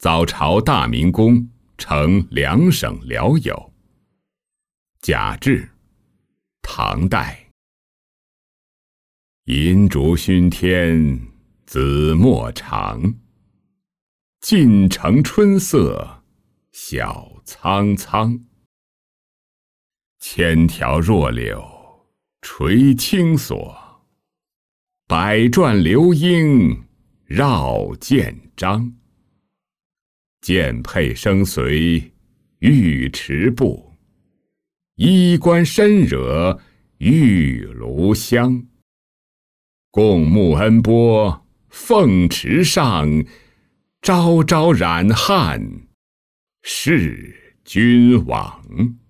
早朝大明宫，成两省辽友。贾至，唐代。银烛熏天，紫陌长。尽城春色，晓苍苍。千条弱柳垂青锁，百转流莺绕剑章。剑佩生随玉池步，衣冠深惹玉炉香。共沐恩波凤池上，朝朝染汉事君王。